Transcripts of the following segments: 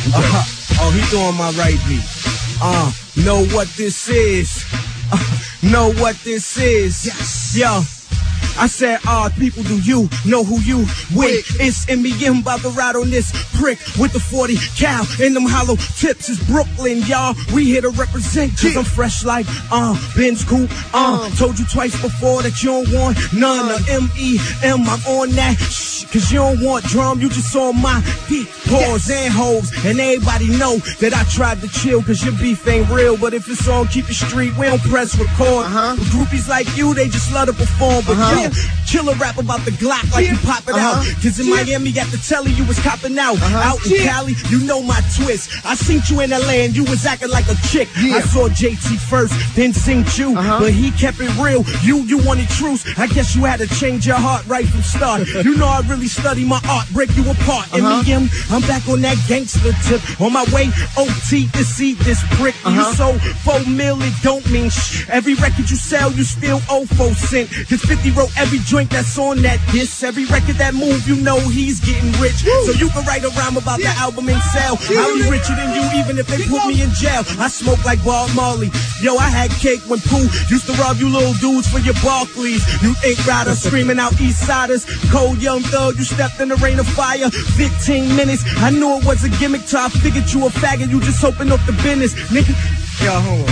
Oh, he doing my right beat. Know what this is. Know what this is. Yes. Yo. I said, people, do you know who you with? It's M.E.M. about to ride on this prick with the 40 cal and them hollow tips. It's Brooklyn, y'all. We here to represent, cause I'm fresh like, Ben's Coupe. Told you twice before that you don't want none of M.E.M. I'm on that cause you don't want drum. You just saw my feet, paws and hoes. And everybody know that I tried to chill cause your beef ain't real. But if it's on, keep it street. We don't press record. Groupies like you, they just love to perform. But chill a rap about the Glock like you pop it out. Cause in Miami at the telly you was copping out. Out in Cali, you know my twist. I seen you in LA and you was acting like a chick. I saw JT first, then synced you. But he kept it real. You wanted truth. I guess you had to change your heart right from start. You know I really study my art, break you apart. M.E.M., I'm back on that gangster tip. On my way, OT to see this prick. You sold 4 mil, it don't mean shh. Every record you sell, you still owe 4 cents. Cause 50 wrote every joint that's on that disc. Every record that move, you know he's getting rich. So you can write a rhyme about the album and sell. I'll be richer than you even if they put me in jail. I smoke like Bob Marley. Yo, I had cake when Pooh used to rob you little dudes for your Barclays. You ain't rider screaming out East Siders. Cold young thug, you stepped in the rain of fire. 15 minutes, I knew it was a gimmick till I figured you a faggot. You just opened up the business, nigga. Yo, hold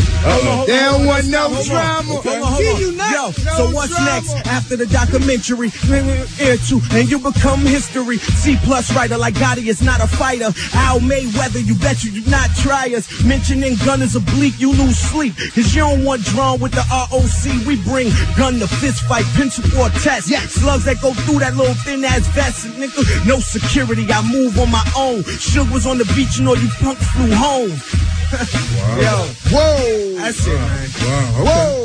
on. They don't want no drama. Yo, so what's next after the documentary? Air 2, and you become history. C+ writer like Gotti is not a fighter. Al Mayweather, you bet you do not try us. Mentioning gun is oblique, you lose sleep. Cause you don't want drawn with the ROC. We bring gun to fist fight, pencil or test. Slugs that go through that little thin ass vest. Nigga, no security, I move on my own. Suge was on the beach and all you punks flew home. Wow. Yo, whoa, that's it, man. Wow, okay. Whoa.